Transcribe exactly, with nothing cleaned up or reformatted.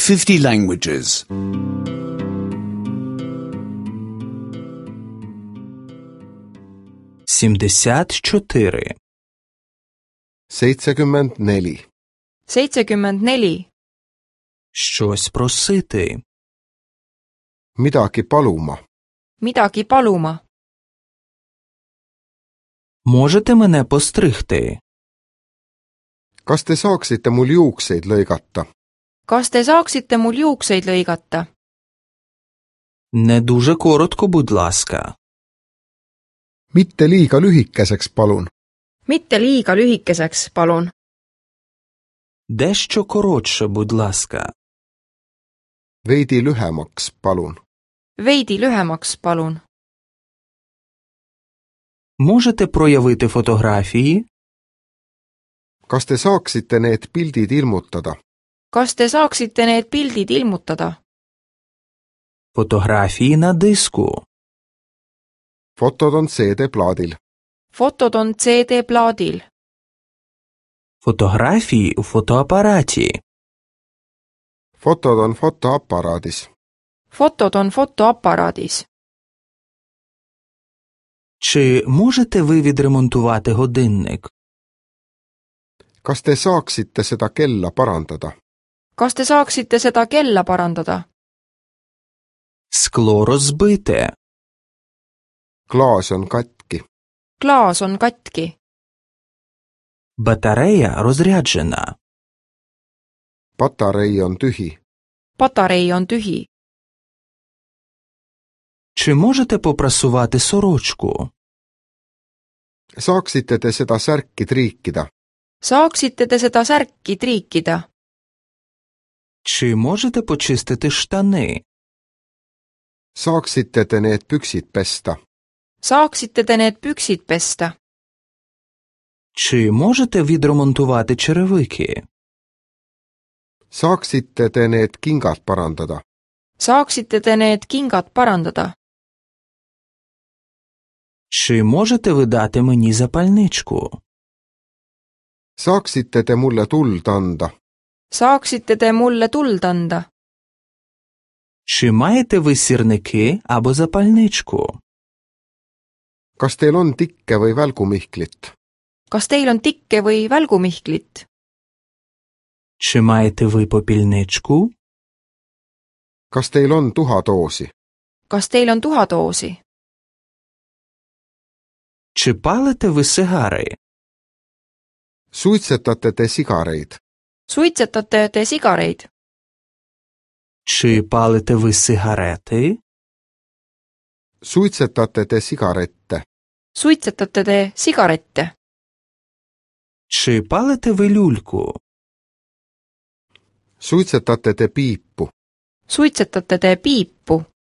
fifty languages. сімдесят чотири. seitsekümmend neli. seitsekümmend neli. Щось просити. Midagi paluma. Midagi paluma. Можете мене постригти? Kas te saaksite mul juukseid lõigata? Kas te saaksite mul juukseid lõigata? Не дуже коротко, будь ласка. Mitte liiga lühikeseks, palun. Mitte liiga lühikeseks, palun. Дещо коротше, будь ласка. Veidi lühemaks, palun. Veidi lühemaks, palun. Можете проявити фотографії? Kas te saaksite need pildid ilmutada? Kas te saaksite need pildid ilmutada? Фотографії на диску. Fotod on C D-plaadil. Fotod on C D-plaadil. Фотографії у фотоапараті. Fotod on fotoaparaadis. Fotod on fotoaparaadis. Чи можете ви відремонтувати годинник? Kas te saaksite seda kella parandada? Kas te saaksite seda kella parandada? Скло розбите. Klaas on katki. Klaas on katki. Батарея розряджена. Patarei on tühi. Patarei on tühi. Чи можете попрасувати сорочку? Saaksite te seda särki triikida? Saaksite te seda särki triikida? Чи можете почистити штани? Saaksite te need püksid pesta? Saaksite te need püksid pesta? Чи можете відремонтувати черевики? Saaksite te need kingad parandada? Saaksite te need kingad parandada? Чи можете ви дати мені запальничку? Saaksite te mulle tuld anda? Saaksite te mulle tuld anda? Чи маєте ви сірники або запальничку? Kas teil on tikke või välgumihklit? Kas teil on tikke või välgumihklit? Чи маєте ви попільничку? Kas teil on tuhadoosi? Kas teil on tuhadoosi? Чи палите ви сигари? Suitsetate te sigareid? Suitsetate te sigareid? Чи палите ви сигарети? Suitsetate te sigarette? Suitsetate te sigarette? Чи палите ви люльку? Suitsetate te piipu? Suitsetate te piipu?